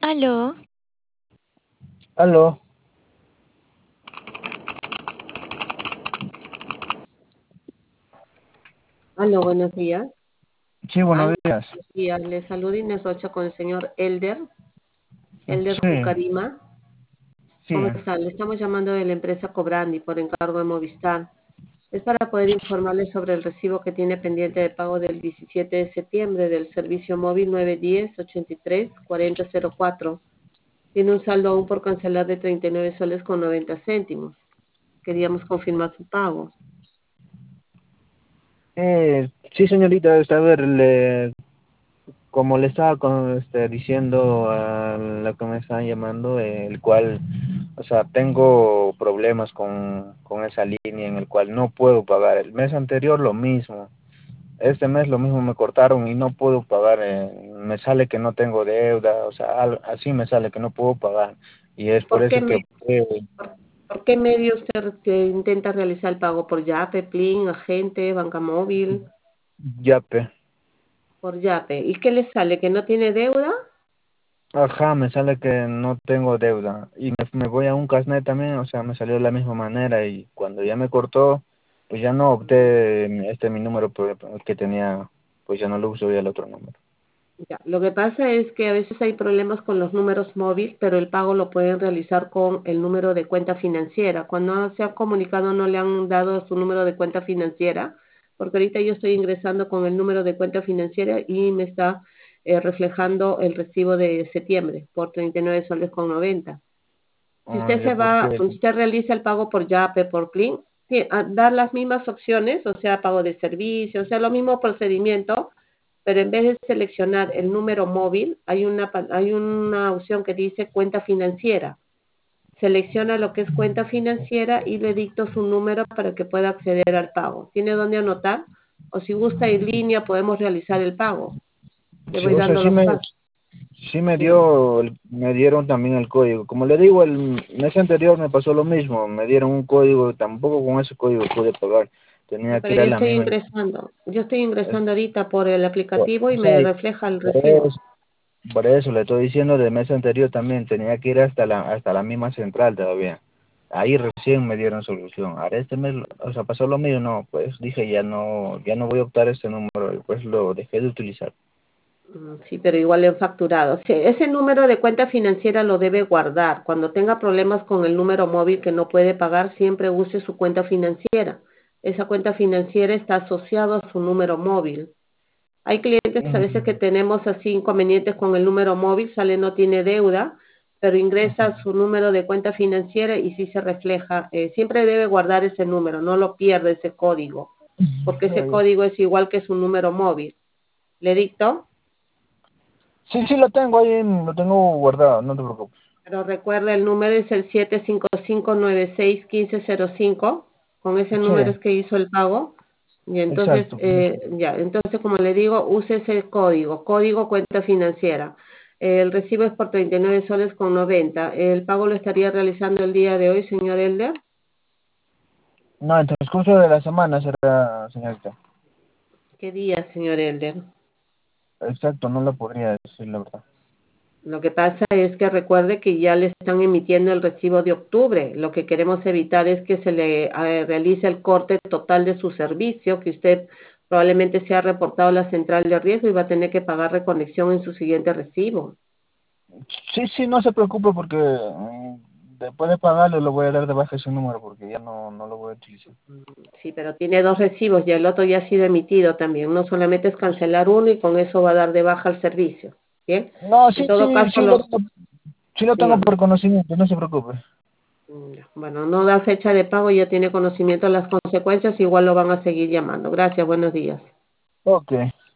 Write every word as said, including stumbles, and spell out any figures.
Aló, Aló, Aló, buenos días. sí, buenos Aló, días. buenos días. Le saludo Inés Rocha con el señor Elder, Elder Sí, Bucarima. sí. ¿Cómo está? Le estamos llamando de la empresa Cobrandi por encargo de Movistar. Es para poder informarle sobre el recibo que tiene pendiente de pago del diecisiete de septiembre del servicio móvil nueve uno cero, ochenta y tres, cuarenta cero cuatro. Tiene un saldo aún por cancelar de treinta y nueve soles con noventa céntimos. Queríamos confirmar su pago. Eh, sí, señorita, este, a ver, le, como le estaba con- este, diciendo a la que me están llamando, eh, el cual, o sea, tengo problemas con, con esa línea en el cual no puedo pagar. El mes anterior lo mismo, este mes lo mismo me cortaron y no puedo pagar. Eh, me sale que no tengo deuda, o sea, al- así me sale que no puedo pagar. Y es por ¿Por qué eso me que eh, ¿Por, por qué medio usted que intenta realizar el pago? ¿Por Yape, Plin, Agente, Banca Móvil? ya, pe. Por Yape. ¿Y qué le sale? ¿Que no tiene deuda? Ajá, me sale que no tengo deuda y me, me voy a un Casnet también, o sea, me salió de la misma manera y cuando ya me cortó, pues ya no opté este mi número por- que tenía, pues ya no lo uso ya el otro número. Ya. Lo que pasa es que a veces hay problemas con los números móviles, pero el pago lo pueden realizar con el número de cuenta financiera. Cuando se ha comunicado no le han dado su número de cuenta financiera, porque ahorita yo estoy ingresando con el número de cuenta financiera y me está eh, reflejando el recibo de septiembre por treinta y nueve soles con noventa. Si Ah, usted ya se porque, va, usted realiza el pago por Yape, por Plin, sí, a dar las mismas opciones, o sea, pago de servicio, o sea, lo mismo procedimiento, pero en vez de seleccionar el número móvil, hay una, pa- hay una opción que dice cuenta financiera. Selecciona lo que es cuenta financiera y le dicto su número para que pueda acceder al pago. ¿Tiene dónde anotar? O si gusta en línea, podemos realizar el pago. Le sí, voy o sea, dando sí los me, pasos. sí me Dígame. dio, el- me dieron también el código. Como le digo, el mes anterior me pasó lo mismo, me dieron un código, tampoco con ese código pude pagar, No, tenía que pero ir a yo la estoy misma. ingresando. Yo estoy es- ingresando ahorita por el por- aplicativo o y sea, me refleja el por recibo. eso, Por eso le estoy diciendo del mes anterior también, tenía que ir hasta la hasta la misma central todavía. Ahí recién me dieron solución. Ahora este mes, o sea, pasó lo mío, no, pues dije ya no, ya no voy a optar este número, y pues lo dejé de utilizar. Mm, sí, pero igual le han facturado. Sí, ese número de cuenta financiera lo debe guardar. Cuando tenga problemas con el número móvil que no puede pagar, siempre use su cuenta financiera. Esa cuenta financiera está asociada a su número móvil. Hay clientes a veces que Mm, tenemos así inconvenientes con el número móvil, sale no tiene deuda, pero ujú. ingresa su número de cuenta financiera y sí se refleja. Eh, siempre debe guardar ese número, no lo pierde ese código, porque ese Ay, código es igual que su número móvil. ¿Le dicto? sí, sí lo tengo ahí, lo tengo guardado, no te preocupes. Pero recuerda, el número es el siete cinco cinco nueve seis uno cinco cero cinco. Con ese Sí, número es que hizo el pago. Y entonces, exacto. eh, ya, entonces como le digo, use ese código, código cuenta financiera. El recibo es por treinta y nueve soles con noventa. El pago lo estaría realizando el día de hoy, señor Elder. No, en el transcurso de la semana será, señorita. ¿Qué día, señor Elder? Exacto, no lo podría decir la verdad. Lo que pasa es que recuerde que ya le están emitiendo el recibo de octubre. Lo que queremos evitar es que se le eh, realice el corte total de su servicio, que usted probablemente sea reportado a la central de riesgo y va a tener que pagar reconexión en su siguiente recibo. Sí, sí, no se preocupe porque mm, después de pagarlo lo voy a dar de baja ese número porque ya no, no lo voy a utilizar. Sí, pero tiene dos recibos y el otro ya ha sido emitido también. No solamente es cancelar uno y con eso va a dar de baja el servicio. ¿Bien? No, En sí, todo sí, caso, sí lo lo, tengo, sí lo tengo dígame. por conocimiento, no se preocupe. Mm, ya. Bueno, no da fecha de pago, ya tiene conocimiento de las consecuencias, igual lo van a seguir llamando. Gracias, buenos días. Ok.